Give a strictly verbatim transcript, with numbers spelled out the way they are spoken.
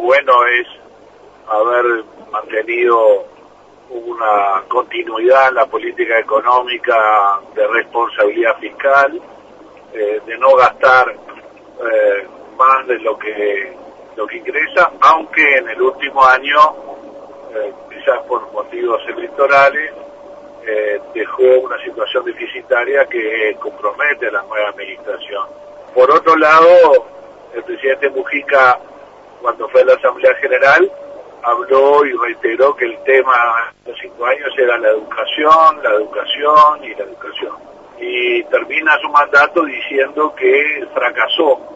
bueno es haber mantenido una continuidad en la política económica de responsabilidad fiscal, eh, de no gastar eh, más de lo que lo que ingresa, aunque en el último año, eh, quizás por motivos electorales, eh, dejó una situación deficitaria que compromete a la nueva administración. Por otro lado, el presidente Mujica, cuando fue a la Asamblea General, habló y reiteró que el tema de los cinco años era la educación, la educación y la educación. Y termina su mandato diciendo que fracasó